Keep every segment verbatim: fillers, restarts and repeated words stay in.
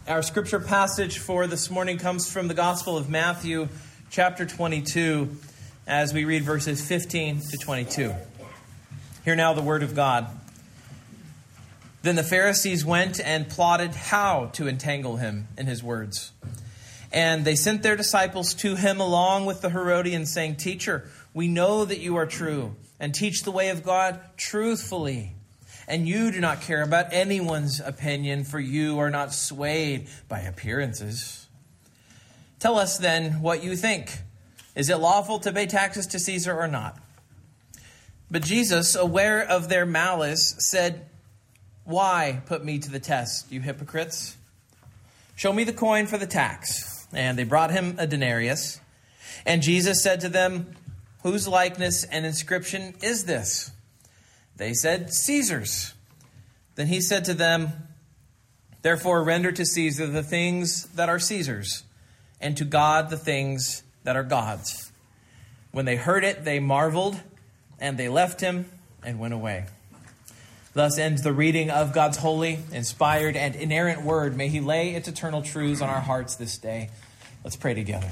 Our scripture passage for this morning comes from the Gospel of Matthew, chapter twenty-two, as we read verses fifteen to twenty-two. Hear now the word of God. Then the Pharisees went and plotted how to entangle him in his words. And they sent their disciples to him along with the Herodians, saying, "Teacher, we know that you are true and teach the way of God truthfully. And you do not care about anyone's opinion, for you are not swayed by appearances. Tell us then what you think. Is it lawful to pay taxes to Caesar or not?" But Jesus, aware of their malice, said, "Why put me to the test, you hypocrites? Show me the coin for the tax." And they brought him a denarius. And Jesus said to them, "Whose likeness and inscription is this?" They said, "Caesar's." Then he said to them, "Therefore render to Caesar the things that are Caesar's, and to God the things that are God's." When they heard it, they marveled, and they left him and went away. Thus ends the reading of God's holy, inspired, and inerrant word. May he lay its eternal truths on our hearts this day. Let's pray together.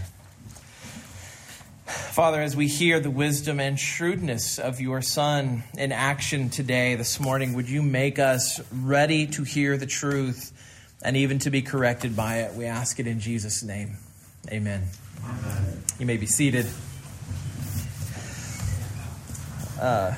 Father, as we hear the wisdom and shrewdness of your Son in action today, this morning, would you make us ready to hear the truth and even to be corrected by it? We ask it in Jesus' name. Amen. Amen. You may be seated. Uh,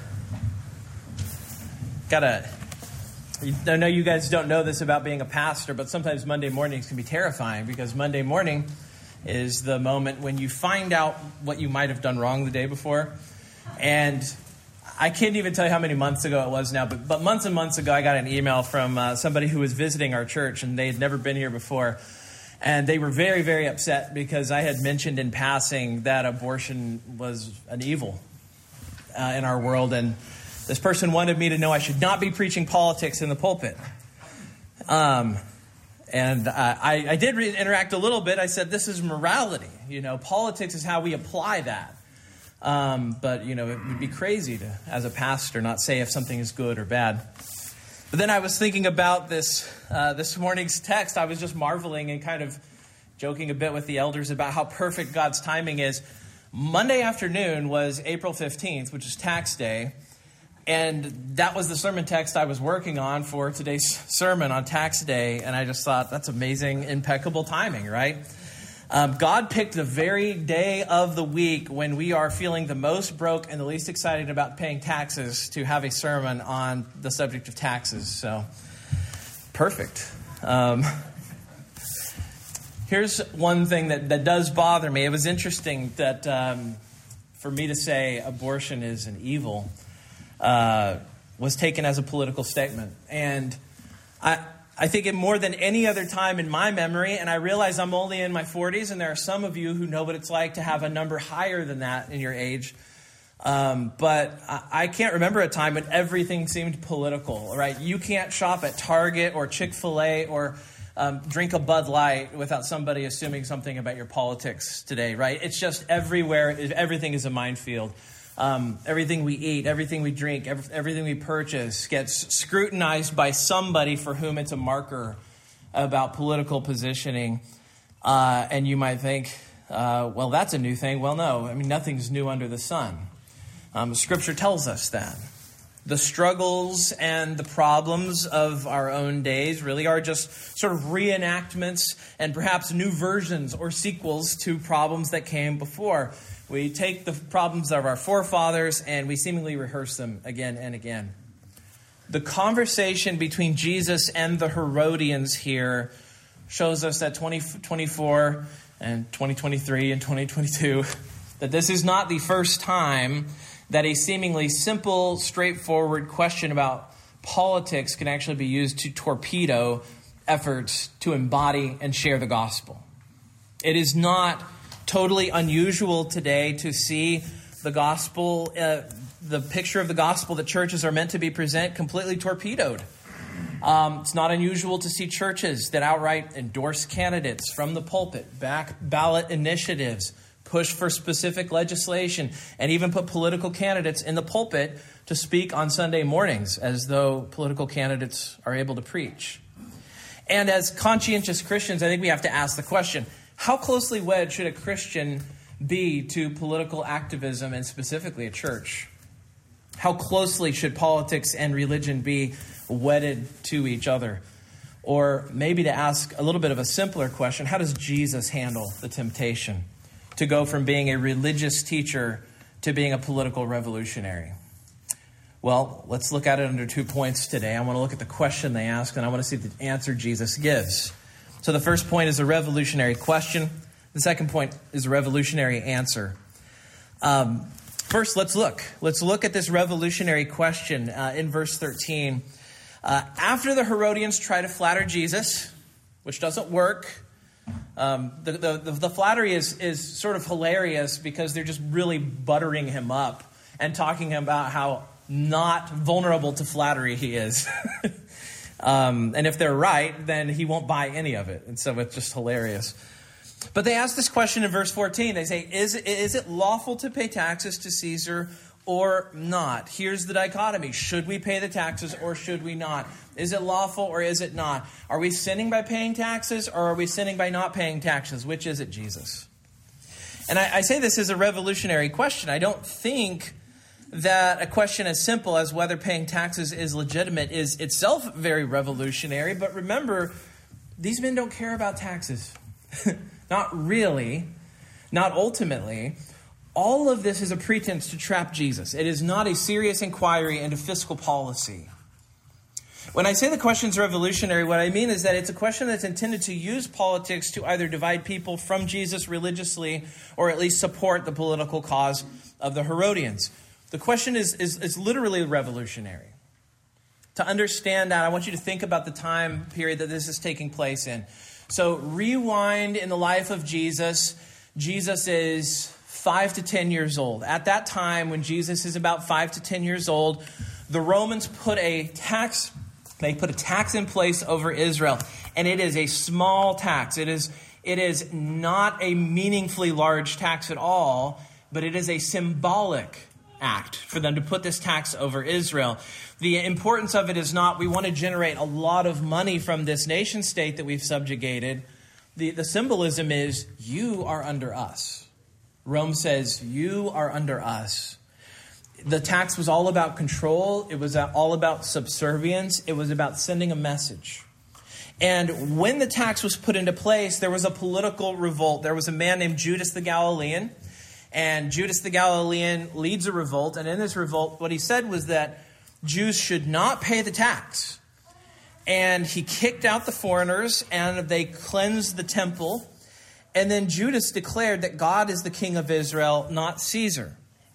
gotta, I know you guys don't know this about being a pastor, but sometimes Monday mornings can be terrifying because Monday morning is the moment when you find out what you might have done wrong the day before. And I can't even tell you how many months ago it was now, but, but months and months ago, I got an email from uh, somebody who was visiting our church, and they had never been here before. And they were very, very upset because I had mentioned in passing that abortion was an evil uh, in our world. And this person wanted me to know I should not be preaching politics in the pulpit. Um And uh, I, I did re- interact a little bit. I said, this is morality. You know, politics is how we apply that. Um, but, you know, it would be crazy to, as a pastor, not say if something is good or bad. But then I was thinking about this uh, this morning's text. I was just marveling and kind of joking a bit with the elders about how perfect God's timing is. Monday afternoon was April fifteenth, which is tax day. And that was the sermon text I was working on for today's sermon on tax day. And I just thought, that's amazing, impeccable timing, right? Um, God picked the very day of the week when we are feeling the most broke and the least excited about paying taxes to have a sermon on the subject of taxes. So, perfect. Um, here's one thing that, that does bother me. It was interesting that um, for me to say abortion is an evil Uh, was taken as a political statement. And I I think it more than any other time in my memory, and I realize I'm only in my forties, and there are some of you who know what it's like to have a number higher than that in your age. Um, but I, I can't remember a time when everything seemed political, right? You can't shop at Target or Chick-fil-A or um, drink a Bud Light without somebody assuming something about your politics today, right? It's just everywhere. Everything is a minefield. Um, everything we eat, everything we drink, every, everything we purchase gets scrutinized by somebody for whom it's a marker about political positioning. Uh, and you might think, uh, well, that's a new thing. Well, no, I mean, nothing's new under the sun. Um, Scripture tells us that. The struggles and the problems of our own days really are just sort of reenactments and perhaps new versions or sequels to problems that came before. We take the problems of our forefathers and we seemingly rehearse them again and again. The conversation between Jesus and the Herodians here shows us that twenty twenty-four and twenty twenty-three and twenty twenty-two, that this is not the first time that a seemingly simple, straightforward question about politics can actually be used to torpedo efforts to embody and share the gospel. It is not totally unusual today to see the gospel, uh, the picture of the gospel that churches are meant to be present completely torpedoed. Um, it's not unusual to see churches that outright endorse candidates from the pulpit, back ballot initiatives, push for specific legislation, and even put political candidates in the pulpit to speak on Sunday mornings as though political candidates are able to preach. And as conscientious Christians, I think we have to ask the question, how closely wed should a Christian be to political activism and specifically a church? How closely should politics and religion be wedded to each other? Or maybe to ask a little bit of a simpler question, how does Jesus handle the temptation to go from being a religious teacher to being a political revolutionary? Well, let's look at it under two points today. I want to look at the question they ask, and I want to see the answer Jesus gives. So the first point is a revolutionary question. The second point is a revolutionary answer. Um, first, let's look. Let's look at this revolutionary question uh, in verse thirteen. Uh, after the Herodians try to flatter Jesus, which doesn't work, um, the, the, the, the flattery is, is sort of hilarious because they're just really buttering him up and talking about how not vulnerable to flattery he is. um, and if they're right, then he won't buy any of it. And so it's just hilarious. But they ask this question in verse fourteen. They say, is, is it lawful to pay taxes to Caesar or not? Here's the dichotomy. Should we pay the taxes or should we not? Is it lawful or is it not? Are we sinning by paying taxes or are we sinning by not paying taxes? Which is it, Jesus? And I, I say this is a revolutionary question. I don't think that a question as simple as whether paying taxes is legitimate is itself very revolutionary. But remember, these men don't care about taxes. Not really. Not ultimately. All of this is a pretense to trap Jesus. It is not a serious inquiry into fiscal policy. When I say the question's revolutionary, what I mean is that it's a question that's intended to use politics to either divide people from Jesus religiously or at least support the political cause of the Herodians. The question is, is, is literally revolutionary. To understand that, I want you to think about the time period that this is taking place in. So rewind in the life of Jesus. Jesus is five to ten years old. At that time, when Jesus is about five to ten years old, the Romans put a tax, they put a tax in place over Israel. And it is a small tax. It is, it is not a meaningfully large tax at all, but it is a symbolic act for them to put this tax over Israel. The importance of it is not we want to generate a lot of money from this nation state that we've subjugated. The, the symbolism is you are under us. Rome says you are under us. The tax was all about control. It was all about subservience. It was about sending a message. And when the tax was put into place, there was a political revolt. There was a man named Judas the Galilean. And Judas the Galilean leads a revolt. And in this revolt, what he said was that Jews should not pay the tax. And he kicked out the foreigners and they cleansed the temple. And then Judas declared that God is the king of Israel, not Caesar.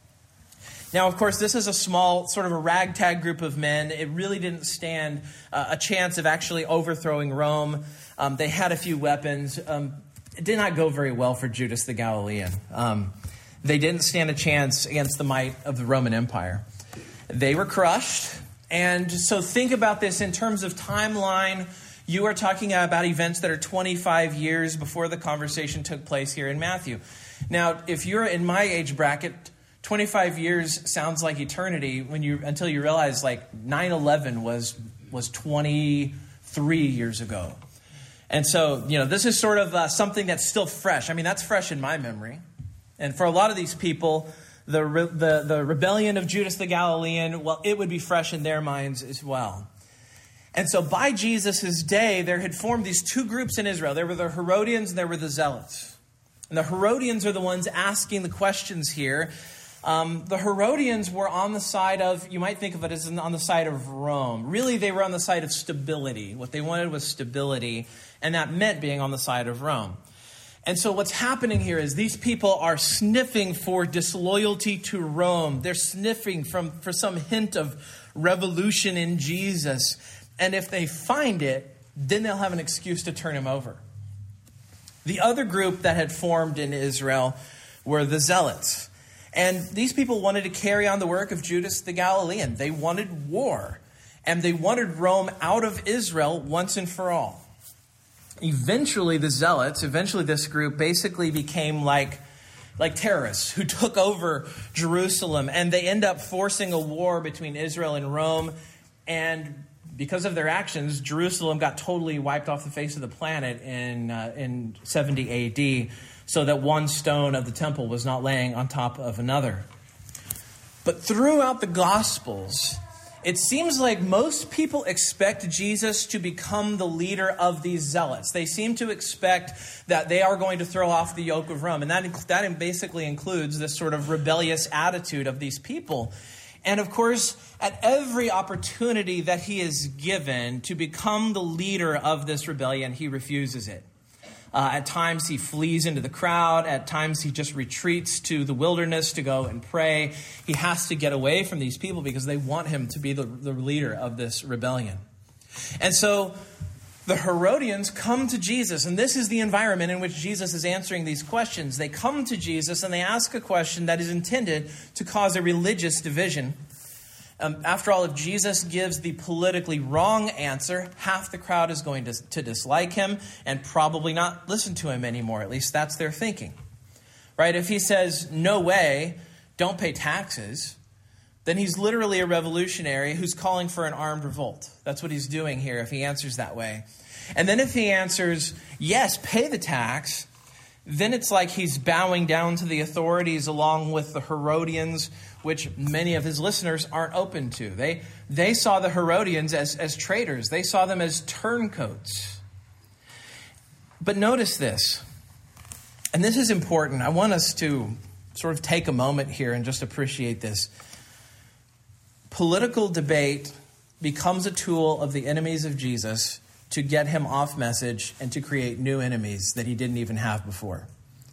Now, of course, this is a small, sort of a ragtag group of men. It really didn't stand uh, a chance of actually overthrowing Rome. Um, they had a few weapons. Um, it did not go very well for Judas the Galilean. Um, they didn't stand a chance against the might of the Roman Empire. They were crushed. And so think about this in terms of timeline. You are talking about events that are twenty-five years before the conversation took place here in Matthew. Now, if you're in my age bracket, twenty-five years sounds like eternity when you until you realize like nine eleven was was twenty-three years ago. And so, you know, this is sort of uh, something that's still fresh. I mean, that's fresh in my memory. And for a lot of these people, the re- the the rebellion of Judas the Galilean, well, it would be fresh in their minds as well. And so by Jesus' day, there had formed these two groups in Israel. There were the Herodians and there were the Zealots. And the Herodians are the ones asking the questions here. Um, the Herodians were on the side of, you might think of it as on the side of Rome. Really, they were on the side of stability. What they wanted was stability, and that meant being on the side of Rome. And so what's happening here is these people are sniffing for disloyalty to Rome. They're sniffing from, for some hint of revolution in Jesus. And if they find it, then they'll have an excuse to turn him over. The other group that had formed in Israel were the Zealots. And these people wanted to carry on the work of Judas the Galilean. They wanted war. And they wanted Rome out of Israel once and for all. Eventually, the Zealots, eventually this group basically became like, like terrorists who took over Jerusalem. And they end up forcing a war between Israel and Rome. And because of their actions, Jerusalem got totally wiped off the face of the planet in uh, in seventy A D, so that one stone of the temple was not laying on top of another. But throughout the Gospels, it seems like most people expect Jesus to become the leader of these zealots. They seem to expect that they are going to throw off the yoke of Rome. And that, that basically includes this sort of rebellious attitude of these people. And of course, at every opportunity that he is given to become the leader of this rebellion, he refuses it. Uh, at times he flees into the crowd. At times he just retreats to the wilderness to go and pray. He has to get away from these people because they want him to be the, the leader of this rebellion. And so the Herodians come to Jesus, and this is the environment in which Jesus is answering these questions. They come to Jesus and they ask a question that is intended to cause a religious division. Um, after all, if Jesus gives the politically wrong answer, half the crowd is going to, to dislike him and probably not listen to him anymore. At least that's their thinking. Right? If he says, no way, don't pay taxes, then he's literally a revolutionary who's calling for an armed revolt. That's what he's doing here if he answers that way. And then if he answers, yes, pay the tax, then it's like he's bowing down to the authorities along with the Herodians, which many of his listeners aren't open to. They they saw the Herodians as, as traitors. They saw them as turncoats. But notice this, and this is important. I want us to sort of take a moment here and just appreciate this. Political debate becomes a tool of the enemies of Jesus to get him off message and to create new enemies that he didn't even have before.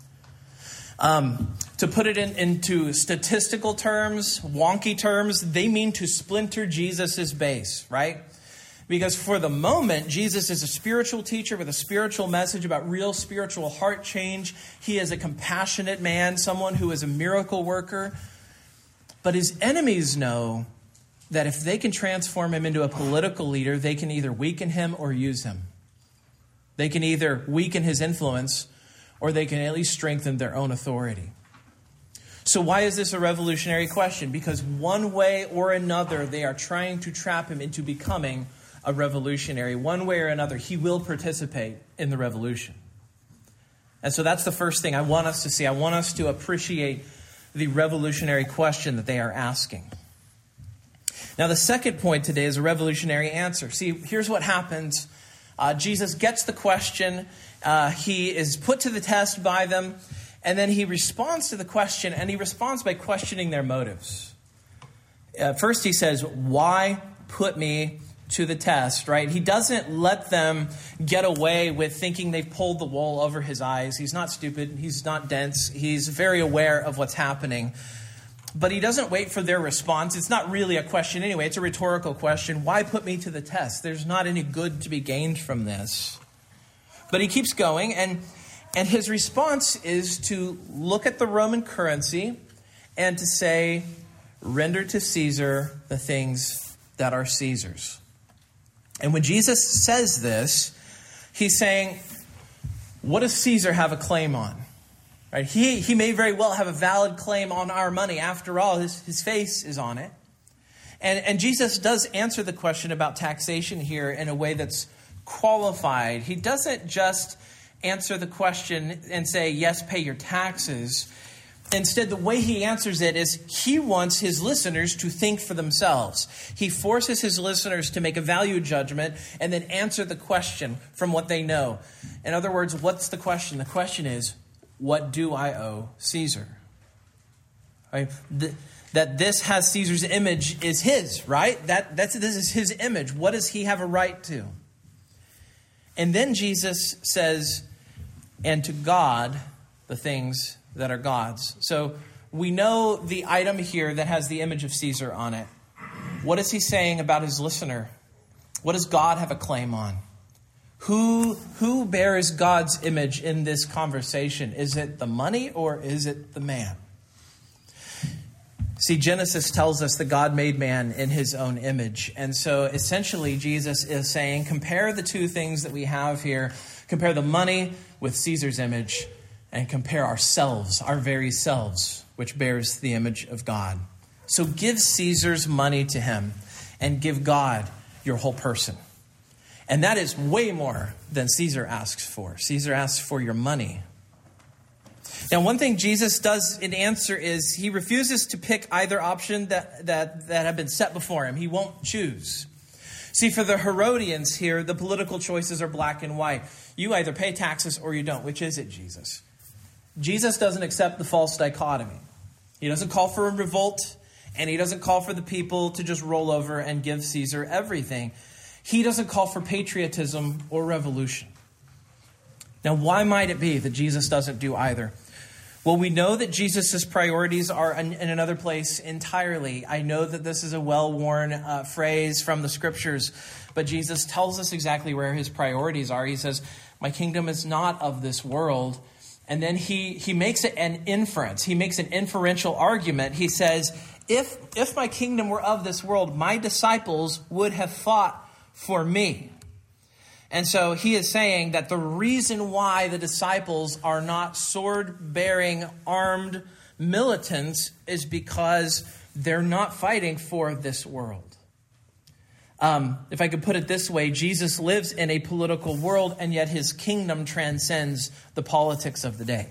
Um, to put it in, into statistical terms, wonky terms, they mean to splinter Jesus' base, right? Because for the moment, Jesus is a spiritual teacher with a spiritual message about real spiritual heart change. He is a compassionate man, someone who is a miracle worker. But his enemies know that if they can transform him into a political leader, they can either weaken him or use him. They can either weaken his influence or they can at least strengthen their own authority. So why is this a revolutionary question? Because one way or another, they are trying to trap him into becoming a revolutionary. One way or another, he will participate in the revolution. And so that's the first thing I want us to see. I want us to appreciate the revolutionary question that they are asking. Now, the second point today is a revolutionary answer. See, here's what happens. Uh, Jesus gets the question. Uh, he is put to the test by them. And then he responds to the question, and he responds by questioning their motives. Uh, first, he says, why put me to the test, right? He doesn't let them get away with thinking they've pulled the wool over his eyes. He's not stupid. He's not dense. He's very aware of what's happening. But he doesn't wait for their response. It's not really a question anyway. It's a rhetorical question. Why put me to the test? There's not any good to be gained from this. But he keeps going, and, and his response is to look at the Roman currency and to say, render to Caesar the things that are Caesar's. And when Jesus says this, he's saying, what does Caesar have a claim on? Right? He, he may very well have a valid claim on our money. After all, his, his face is on it. And, and Jesus does answer the question about taxation here in a way that's qualified. He doesn't just answer the question and say, yes, pay your taxes. Instead, the way he answers it is he wants his listeners to think for themselves. He forces his listeners to make a value judgment and then answer the question from what they know. In other words, what's the question? The question is, what do I owe Caesar? Right? The, that this has Caesar's image is his, right? That that's this is his image. What does he have a right to? And then Jesus says, and to God, the things that are God's. So we know the item here that has the image of Caesar on it. What is he saying about his listener? What does God have a claim on? Who, who bears God's image in this conversation? Is it the money or is it the man? See, Genesis tells us that God made man in his own image. And so essentially Jesus is saying, compare the two things that we have here. Compare the money with Caesar's image and compare ourselves, our very selves, which bears the image of God. So give Caesar's money to him and give God your whole person. And that is way more than Caesar asks for. Caesar asks for your money. Now, one thing Jesus does in answer is he refuses to pick either option that, that, that have been set before him. He won't choose. See, for the Herodians here, the political choices are black and white. You either pay taxes or you don't. Which is it, Jesus? Jesus doesn't accept the false dichotomy. He doesn't call for a revolt, and he doesn't call for the people to just roll over and give Caesar everything. He doesn't call for patriotism or revolution. Now, why might it be that Jesus doesn't do either? Well, we know that Jesus' priorities are in, in another place entirely. I know that this is a well-worn uh, phrase from the scriptures, but Jesus tells us exactly where his priorities are. He says, my kingdom is not of this world. And then he, he makes it an inference. He makes an inferential argument. He says, if, if my kingdom were of this world, my disciples would have fought for me. And so he is saying that the reason why the disciples are not sword-bearing, armed militants is because they're not fighting for this world. Um, if I could put it this way, Jesus lives in a political world, and yet his kingdom transcends the politics of the day.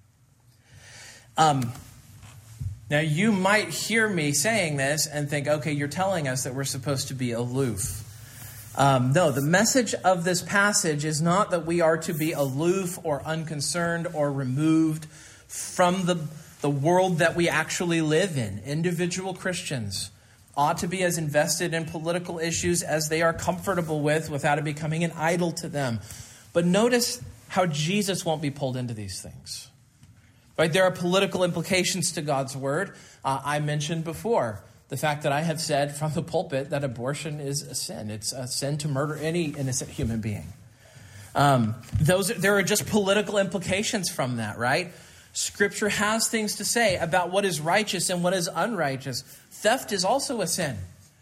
Um, now, you might hear me saying this and think, okay, you're telling us that we're supposed to be aloof. Um, no, the message of this passage is not that we are to be aloof or unconcerned or removed from the, the world that we actually live in. Individual Christians ought to be as invested in political issues as they are comfortable with without it becoming an idol to them. But notice how Jesus won't be pulled into these things. Right? There are political implications to God's word. Uh, I mentioned before the fact that I have said from the pulpit that abortion is a sin. It's a sin to murder any innocent human being. Um, those there are just political implications from that, right? Scripture has things to say about what is righteous and what is unrighteous. Theft is also a sin.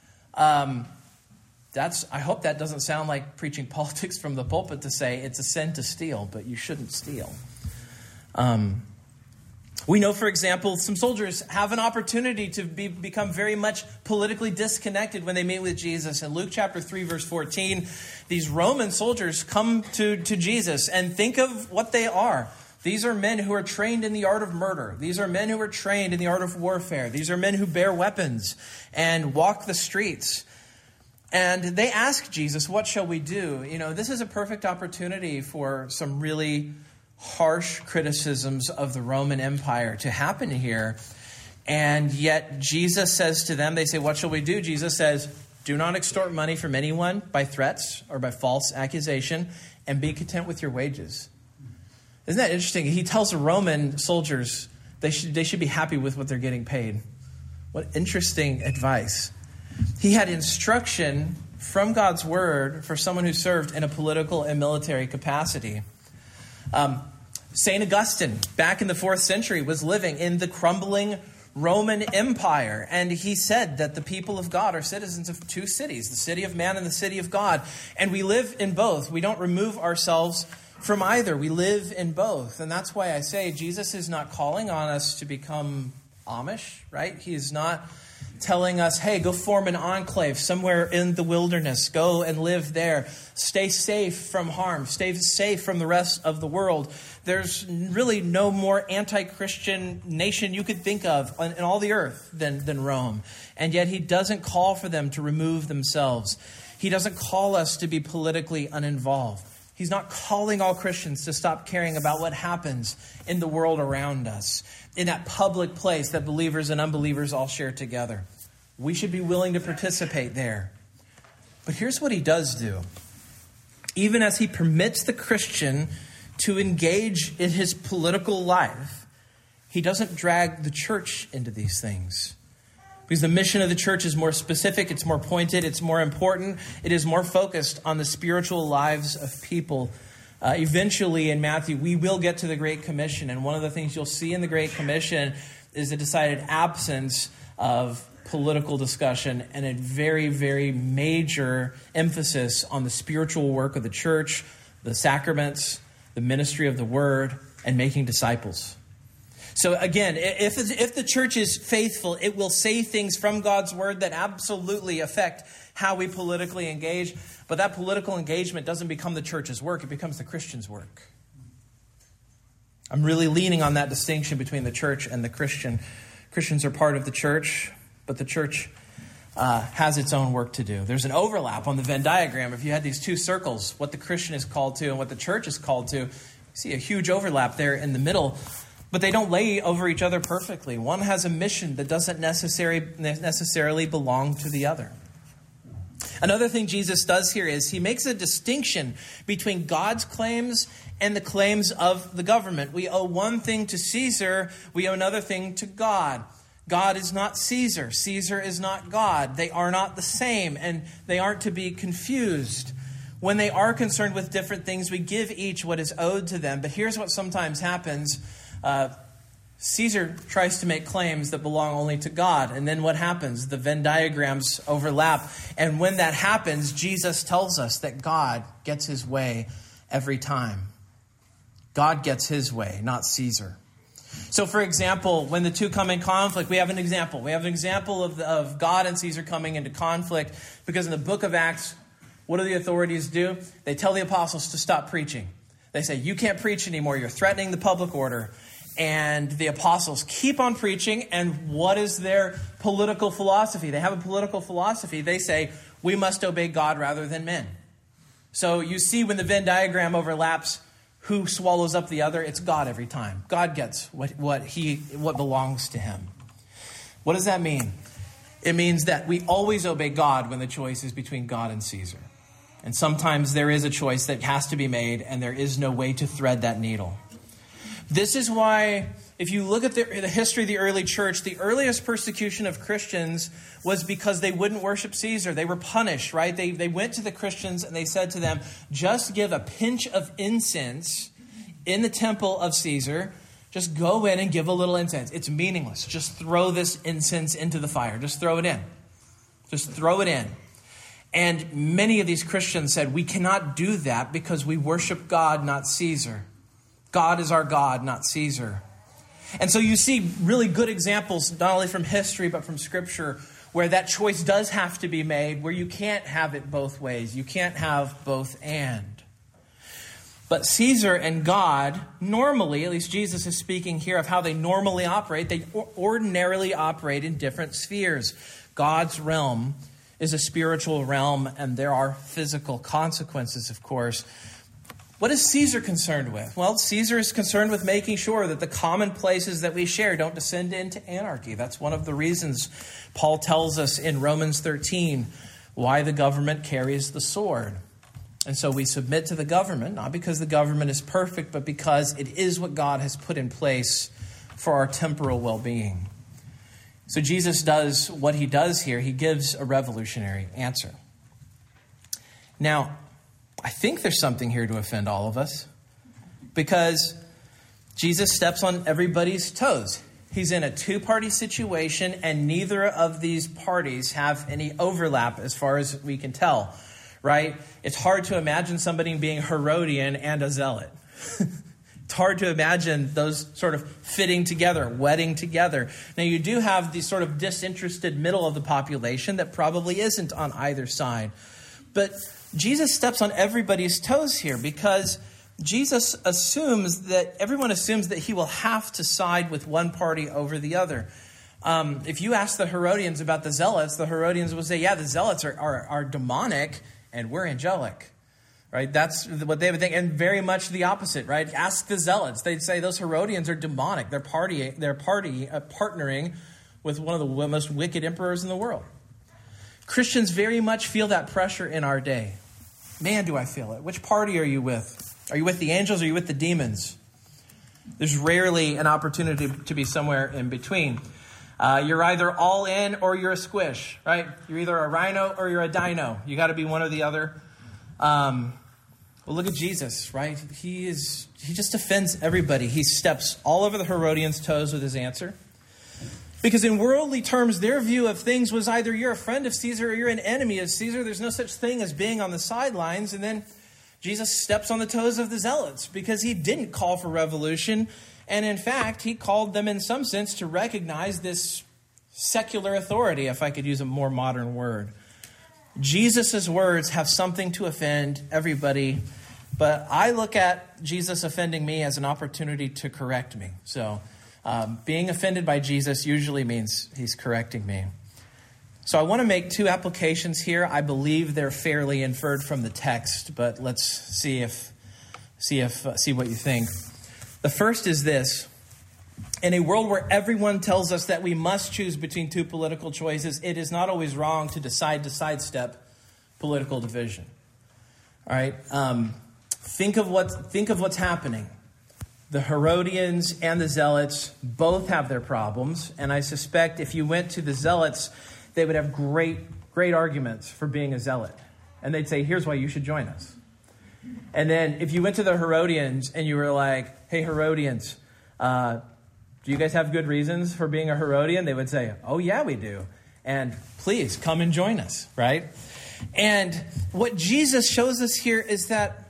Um, that's. I hope that doesn't sound like preaching politics from the pulpit to say it's a sin to steal, but you shouldn't steal. Um, we know, for example, some soldiers have an opportunity to be, become very much politically disconnected when they meet with Jesus. In Luke chapter three, verse fourteen, these Roman soldiers come to, to Jesus, and think of what they are. These are men who are trained in the art of murder. These are men who are trained in the art of warfare. These are men who bear weapons and walk the streets. And they ask Jesus, what shall we do? You know, this is a perfect opportunity for some really harsh criticisms of the Roman Empire to happen here. And yet Jesus says to them, they say, what shall we do? Jesus says, do not extort money from anyone by threats or by false accusation, and be content with your wages. Isn't that interesting? He tells the Roman soldiers they should, they should be happy with what they're getting paid. What interesting advice. He had instruction from God's word for someone who served in a political and military capacity. Um, Saint Augustine, back in the fourth century, was living in the crumbling Roman Empire. And he said that the people of God are citizens of two cities, the city of man and the city of God. And we live in both. We don't remove ourselves from either. We live in both. And that's why I say Jesus is not calling on us to become Amish, right? He is not telling us, hey, go form an enclave somewhere in the wilderness. Go and live there. Stay safe from harm. Stay safe from the rest of the world. There's really no more anti-Christian nation you could think of in all the earth than, than Rome. And yet he doesn't call for them to remove themselves. He doesn't call us to be politically uninvolved. He's not calling all Christians to stop caring about what happens in the world around us, in that public place that believers and unbelievers all share together. We should be willing to participate there. But here's what he does do. Even as he permits the Christian to engage in his political life, he doesn't drag the church into these things. Because the mission of the church is more specific, it's more pointed, it's more important. It is more focused on the spiritual lives of people. Uh, eventually in Matthew, we will get to the Great Commission. And one of the things you'll see in the Great Commission is the decided absence of political discussion and a very, very major emphasis on the spiritual work of the church, the sacraments, the ministry of the word, and making disciples. So again, if, if the church is faithful, it will say things from God's word that absolutely affect how we politically engage. But that political engagement doesn't become the church's work. It becomes the Christian's work. I'm really leaning on that distinction between the church and the Christian. Christians are part of the church, but the church uh, has its own work to do. There's an overlap on the Venn diagram. If you had these two circles, what the Christian is called to and what the church is called to, you see a huge overlap there in the middle. But they don't lay over each other perfectly. One has a mission that doesn't necessarily necessarily belong to the other. Another thing Jesus does here is he makes a distinction between God's claims and the claims of the government. We owe one thing to Caesar, we owe another thing to God. God is not Caesar. Caesar is not God. They are not the same, and they aren't to be confused. When they are concerned with different things, we give each what is owed to them. But here's what sometimes happens. Uh, Caesar tries to make claims that belong only to God. And then what happens? The Venn diagrams overlap. And when that happens, Jesus tells us that God gets his way every time. God gets his way, not Caesar. So, for example, when the two come in conflict, we have an example. We have an example of, the, of God and Caesar coming into conflict. Because in the book of Acts, what do the authorities do? They tell the apostles to stop preaching. They say, you can't preach anymore. You're threatening the public order. And the apostles keep on preaching. And what is their political philosophy? They have a political philosophy. They say, we must obey God rather than men. So you see when the Venn diagram overlaps, who swallows up the other? It's God every time. God gets what, what he what belongs to him. What does that mean? It means that we always obey God when the choice is between God and Caesar. And sometimes there is a choice that has to be made, and there is no way to thread that needle. This is why, if you look at the, the history of the early church, the earliest persecution of Christians was because they wouldn't worship Caesar. They were punished, right? They, they went to the Christians and they said to them, just give a pinch of incense in the temple of Caesar. Just go in and give a little incense. It's meaningless. Just throw this incense into the fire. Just throw it in. Just throw it in. And many of these Christians said, we cannot do that because we worship God, not Caesar. God is our God, not Caesar. And so you see really good examples, not only from history, but from Scripture, where that choice does have to be made, where you can't have it both ways. You can't have both and. But Caesar and God, normally, at least Jesus is speaking here of how they normally operate, they ordinarily operate in different spheres. God's realm is a spiritual realm, and there are physical consequences, of course. What is Caesar concerned with? Well, Caesar is concerned with making sure that the commonplaces that we share don't descend into anarchy. That's one of the reasons Paul tells us in Romans thirteen why the government carries the sword. And so we submit to the government, not because the government is perfect, but because it is what God has put in place for our temporal well-being. So Jesus does what he does here. He gives a revolutionary answer. Now, I think there's something here to offend all of us, because Jesus steps on everybody's toes. He's in a two-party situation, and neither of these parties have any overlap as far as we can tell, right? It's hard to imagine somebody being Herodian and a zealot. It's hard to imagine those sort of fitting together, wedding together. Now, you do have the sort of disinterested middle of the population that probably isn't on either side. But Jesus steps on everybody's toes here, because Jesus assumes that everyone assumes that he will have to side with one party over the other. Um, if you ask the Herodians about the Zealots, the Herodians will say, yeah, the Zealots are, are, are demonic and we're angelic. Right? That's what they would think. And very much the opposite, right? Ask the Zealots. They'd say those Herodians are demonic. They're party, they're party uh, partnering with one of the most wicked emperors in the world. Christians very much feel that pressure in our day. Man, do I feel it. Which party are you with? Are you with the angels or are you with the demons? There's rarely an opportunity to be somewhere in between. Uh, you're either all in or you're a squish, right? You're either a rhino or you're a dino. You got to be one or the other. Um, well, look at Jesus, right? He is he just offends everybody. He steps all over the Herodians' toes with his answer. Because in worldly terms, their view of things was either you're a friend of Caesar or you're an enemy of Caesar. There's no such thing as being on the sidelines. And then Jesus steps on the toes of the Zealots because he didn't call for revolution And in fact, he called them in some sense to recognize this secular authority, if I could use a more modern word. Jesus' words have something to offend everybody, but I look at Jesus offending me as an opportunity to correct me. So um, being offended by Jesus usually means he's correcting me. So I want to make two applications here. I believe they're fairly inferred from the text, but let's see if see if uh, see what you think. The first is this: in a world where everyone tells us that we must choose between two political choices, it is not always wrong to decide to sidestep political division. All right, um, think of what think of what's happening. The Herodians and the Zealots both have their problems, and I suspect if you went to the Zealots, they would have great, great arguments for being a zealot. And they'd say, here's why you should join us. And then if you went to the Herodians and you were like, hey, Herodians, uh, do you guys have good reasons for being a Herodian? They would say, oh, yeah, we do. And please come and join us, right? And what Jesus shows us here is that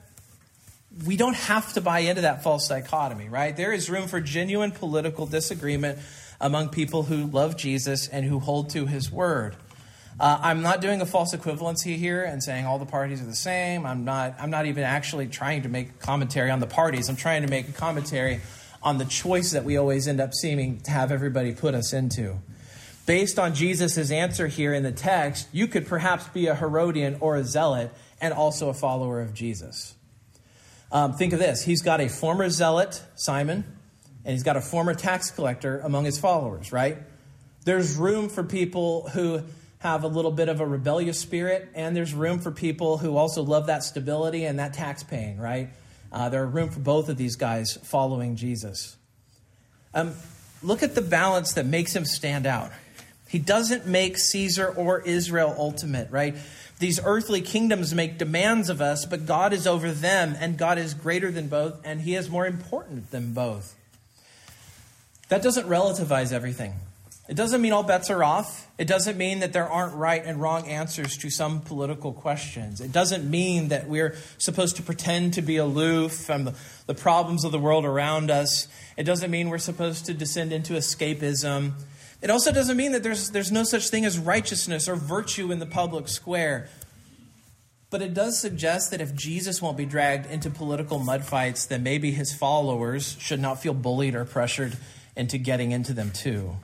we don't have to buy into that false dichotomy, right? There is room for genuine political disagreement among people who love Jesus and who hold to his word. Uh, I'm not doing a false equivalency here and saying all the parties are the same. I'm not, I'm not even actually trying to make commentary on the parties. I'm trying to make a commentary on the choice that we always end up seeming to have everybody put us into. Based on Jesus' answer here in the text, you could perhaps be a Herodian or a zealot and also a follower of Jesus. Um, think of this. He's got a former zealot, Simon, and he's got a former tax collector among his followers, right? There's room for people who have a little bit of a rebellious spirit, and there's room for people who also love that stability and that tax paying, right? Uh, there's room for both of these guys following Jesus. Um, look at the balance that makes him stand out. He doesn't make Caesar or Israel ultimate, right? These earthly kingdoms make demands of us, but God is over them, and God is greater than both, and he is more important than both. That doesn't relativize everything. It doesn't mean all bets are off. It doesn't mean that there aren't right and wrong answers to some political questions. It doesn't mean that we're supposed to pretend to be aloof from the, the problems of the world around us. It doesn't mean we're supposed to descend into escapism. It also doesn't mean that there's, there's no such thing as righteousness or virtue in the public square. But it does suggest that if Jesus won't be dragged into political mud fights, then maybe his followers should not feel bullied or pressured into getting into them too.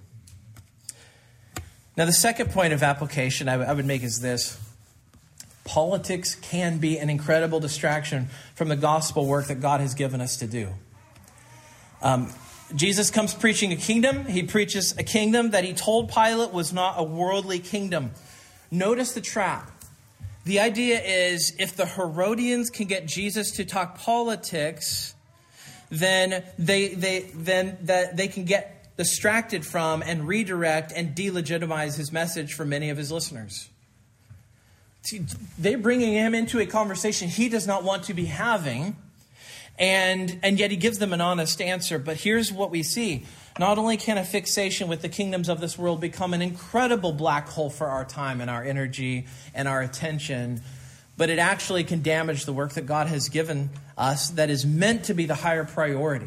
Now, the second point of application I, w- I would make is this. Politics can be an incredible distraction from the gospel work that God has given us to do. Um, Jesus comes preaching a kingdom. He preaches a kingdom that he told Pilate was not a worldly kingdom. Notice the trap. The idea is if the Herodians can get Jesus to talk politics, then they they then that they can get distracted from and redirect and delegitimize his message for many of his listeners. See, they're bringing him into a conversation he does not want to be having, and and yet he gives them an honest answer. But here's what we see. Not only can a fixation with the kingdoms of this world become an incredible black hole for our time and our energy and our attention, but it actually can damage the work that God has given us that is meant to be the higher priority.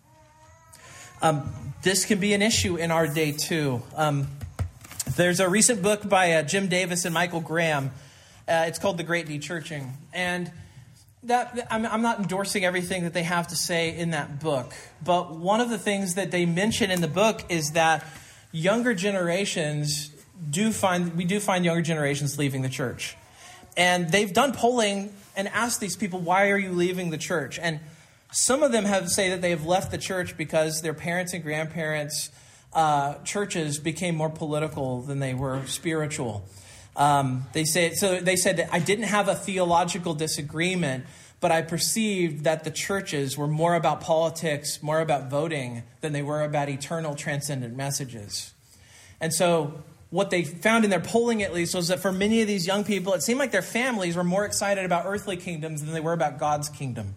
Um, this can be an issue in our day too. Um, there's a recent book by uh, Jim Davis and Michael Graham. Uh, it's called The Great Dechurching. And that I'm, I'm not endorsing everything that they have to say in that book. But one of the things that they mention in the book is that younger generations do find, we do find younger generations leaving the church. And they've done polling and asked these people, why are you leaving the church? And some of them have say that they have left the church because their parents and grandparents' uh, churches became more political than they were spiritual. Um, they say so. They said that I didn't have a theological disagreement, but I perceived that the churches were more about politics, more about voting, than they were about eternal, transcendent messages. And so what they found in their polling, at least, was that for many of these young people, it seemed like their families were more excited about earthly kingdoms than they were about God's kingdom.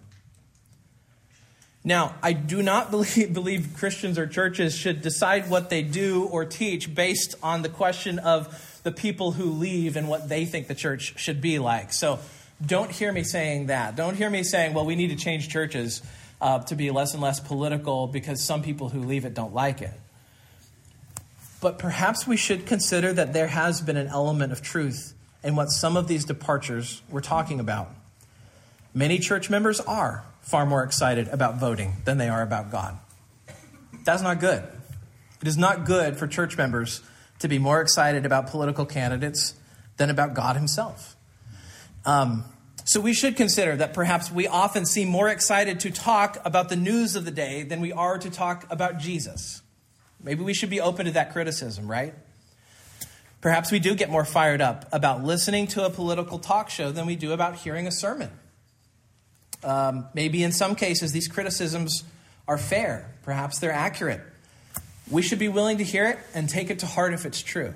Now, I do not believe, believe Christians or churches should decide what they do or teach based on the question of the people who leave and what they think the church should be like. So don't hear me saying that. Don't hear me saying, well, we need to change churches. uh, to be less and less political because some people who leave it don't like it. But perhaps we should consider that there has been an element of truth in what some of these departures we're talking about. Many church members are far more excited about voting than they are about God. That's not good. It is not good for church members to be more excited about political candidates than about God himself. Um, so we should consider that perhaps we often seem more excited to talk about the news of the day than we are to talk about Jesus. Maybe we should be open to that criticism, right? Perhaps we do get more fired up about listening to a political talk show than we do about hearing a sermon. Um, maybe in some cases these criticisms are fair. Perhaps they're accurate. We should be willing to hear it and take it to heart if it's true.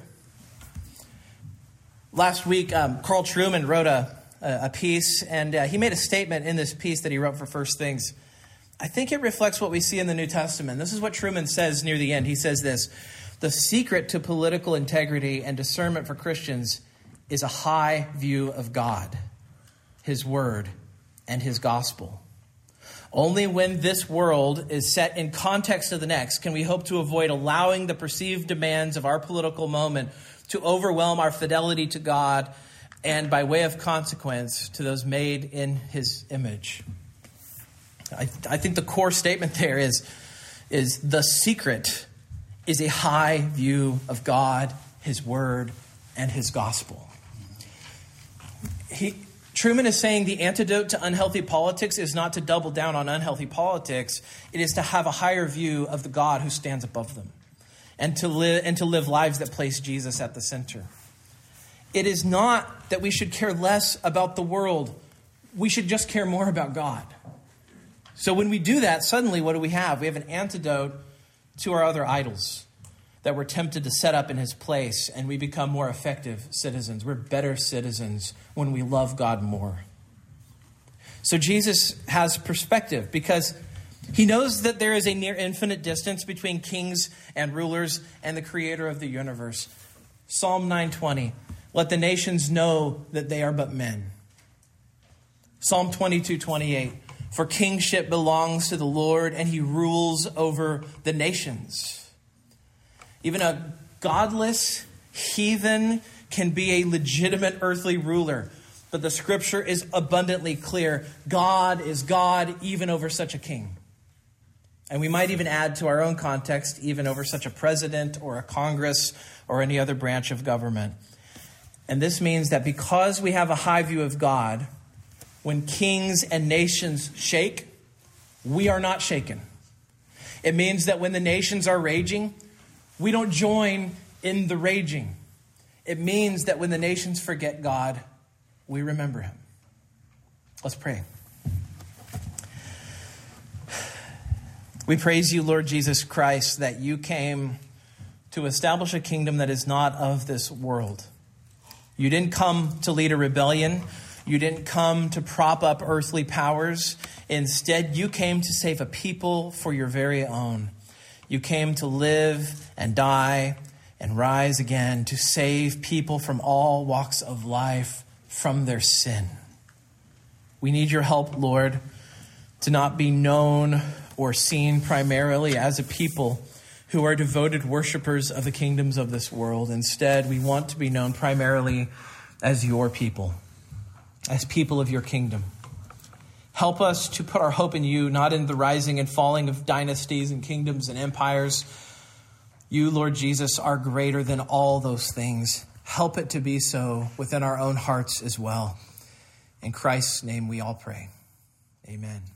Last week, um, Carl Trueman wrote a, a piece, and uh, he made a statement in this piece that he wrote for First Things. I think it reflects what we see in the New Testament. This is what Trueman says near the end. He says this: the secret to political integrity and discernment for Christians is a high view of God, his word, and his gospel. Only when this world is set in context of the next can we hope to avoid allowing the perceived demands of our political moment to overwhelm our fidelity to God and, by way of consequence, to those made in his image. I, I think the core statement there is, is the secret is a high view of God, his word, and his gospel. He... Trueman is saying the antidote to unhealthy politics is not to double down on unhealthy politics. It is to have a higher view of the God who stands above them and to live and to live lives that place Jesus at the center. It is not that we should care less about the world. We should just care more about God. So when we do that, suddenly what do we have? We have an antidote to our other idols that we're tempted to set up in his place, and we become more effective citizens. We're better citizens when we love God more. So Jesus has perspective because he knows that there is a near infinite distance between kings and rulers and the creator of the universe. Psalm nine twenty, let the nations know that they are but men. Psalm twenty-two twenty-eight, for kingship belongs to the Lord and he rules over the nations. Even a godless heathen can be a legitimate earthly ruler. But the scripture is abundantly clear. God is God even over such a king. And we might even add to our own context, even over such a president or a Congress or any other branch of government. And this means that because we have a high view of God, when kings and nations shake, we are not shaken. It means that when the nations are raging, we don't join in the raging. It means that when the nations forget God, we remember him. Let's pray. We praise you, Lord Jesus Christ, that you came to establish a kingdom that is not of this world. You didn't come to lead a rebellion. You didn't come to prop up earthly powers. Instead, you came to save a people for your very own. You came to live and die and rise again to save people from all walks of life from their sin. We need your help, Lord, to not be known or seen primarily as a people who are devoted worshipers of the kingdoms of this world. Instead, we want to be known primarily as your people, as people of your kingdom. Help us to put our hope in you, not in the rising and falling of dynasties and kingdoms and empires. You, Lord Jesus, are greater than all those things. Help it to be so within our own hearts as well. In Christ's name we all pray. Amen.